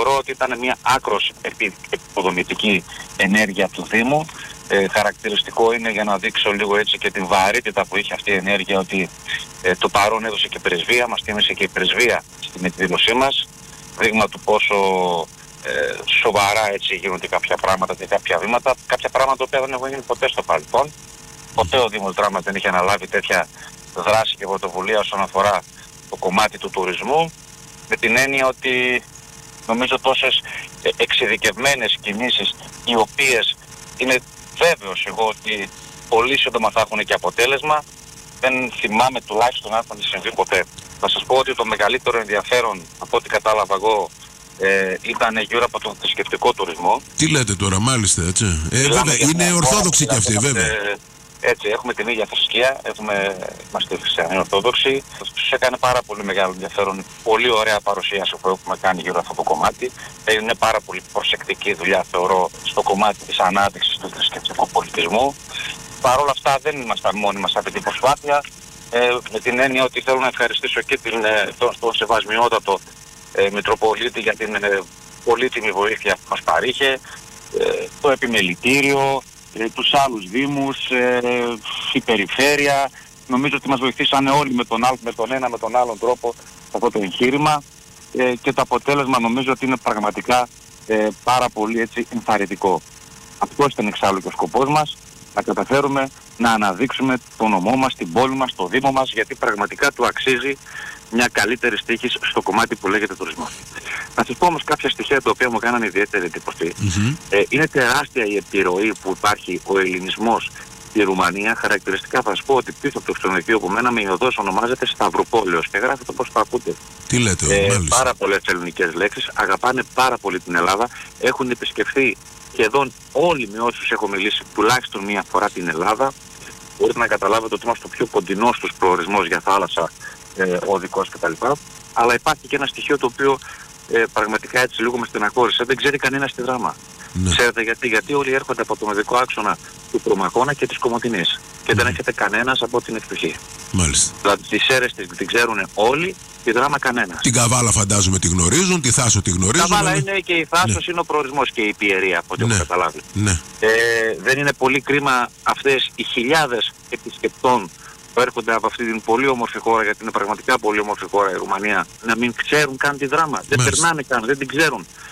θεωρώ ότι ήταν μια άκρως επικοδομητική ενέργεια του Δήμου. Χαρακτηριστικό είναι, για να δείξω λίγο έτσι και την βαρύτητα που είχε αυτή η ενέργεια, ότι το παρόν έδωσε και η πρεσβεία, μας τίμησε και η πρεσβεία στην εκδήλωσή μας, δείγμα του πόσο σοβαρά έτσι γίνονται κάποια πράγματα και κάποια βήματα, κάποια πράγματα που δεν έχουν γίνει ποτέ στο παρελθόν. Ποτέ ο Δήμος Δράμας δεν είχε αναλάβει τέτοια δράση και πρωτοβουλία όσον αφορά το κομμάτι του τουρισμού, με την έννοια ότι νομίζω τόσες εξειδικευμένες κινήσεις, οι οποίες είναι βέβαιος εγώ ότι πολύ σύντομα θα έχουν και αποτέλεσμα, δεν θυμάμαι τουλάχιστον να έχουν συμβεί ποτέ. Θα σας πω ότι το μεγαλύτερο ενδιαφέρον, από ό,τι κατάλαβα εγώ, ήταν γύρω από τον θρησκευτικό τουρισμό. Τι λέτε τώρα, μάλιστα, έτσι. Βέβαια, είναι ορθόδοξοι κι αυτοί, βέβαια. Έτσι, έχουμε την ίδια θρησκεία, είμαστε χριστιανοί ορθόδοξοι. Τους έκανε πάρα πολύ μεγάλο ενδιαφέρον, πολύ ωραία παρουσίαση που έχουμε κάνει γύρω από αυτό το κομμάτι. Είναι πάρα πολύ προσεκτική δουλειά, θεωρώ, στο κομμάτι της ανάδειξης του θρησκευτικού πολιτισμού. Παρ' όλα αυτά δεν ήμασταν μόνοι μας από την προσπάθεια, με την έννοια ότι θέλω να ευχαριστήσω και τον σεβασμιότατο Μητροπολίτη για την πολύτιμη βοήθεια που μας παρήχε, το επιμελητήριο, τους άλλους δήμους, η περιφέρεια. Νομίζω ότι μας βοηθήσανε όλοι με τον ένα με τον άλλον τρόπο αυτό το εγχείρημα, και το αποτέλεσμα νομίζω ότι είναι πραγματικά πάρα πολύ έτσι ενθαρρυντικό. Αυτό ήταν εξάλλου και ο σκοπός μας, να καταφέρουμε να αναδείξουμε το νομό μας, την πόλη μας, το δήμο μας, γιατί πραγματικά του αξίζει μια καλύτερη στίχηση στο κομμάτι που λέγεται τουρισμός. Να σας πω όμως κάποια στοιχεία τα οποία μου κάνανε ιδιαίτερη εντύπωση. Είναι τεράστια η επιρροή που υπάρχει ο ελληνισμός στη Ρουμανία. Χαρακτηριστικά θα σας πω ότι πίσω από το ξενοδοχείο που μέναμε η οδός ονομάζεται Σταυροπόλεως και γράφεται όπως το ακούτε. Τι λέτε, πάρα πολλές ελληνικές λέξεις, αγαπάνε πάρα πολύ την Ελλάδα, έχουν επισκεφθεί σχεδόν όλοι με όσους έχω μιλήσει τουλάχιστον μία φορά την Ελλάδα. Μπορείτε να καταλάβετε ότι είμαστε το πιο κοντινός τους προορισμός για θάλασσα, οδικός κτλ. Αλλά υπάρχει και ένα στοιχείο το οποίο πραγματικά έτσι λίγο με στεναχώρησε. Δεν ξέρει κανένας τη Δράμα. Ναι. Ξέρετε γιατί? Γιατί όλοι έρχονται από τον οδικό άξονα του Προμαχώνα και της Κομοτηνής. Και δεν έρχεται κανένας από την εκπτυχή. Μάλιστα. Δηλαδή τις αίρες την ξέρουν όλοι, τη Δράμα κανένας. Την Καβάλα φαντάζομαι τη γνωρίζουν, τη Θάσο τη γνωρίζουν. Η Καβάλα είναι και η Θάσος, είναι ο προορισμός και η Πιερία, από ό,τι έχω καταλάβει. Ναι. Δεν είναι πολύ κρίμα αυτές οι χιλιάδες επισκεπτών που έρχονται από αυτή την πολύ όμορφη χώρα, γιατί είναι πραγματικά πολύ όμορφη χώρα η Ρουμανία, να μην ξέρουν καν τη Δράμα. Δεν περνάνε καν, δεν την ξέρουν.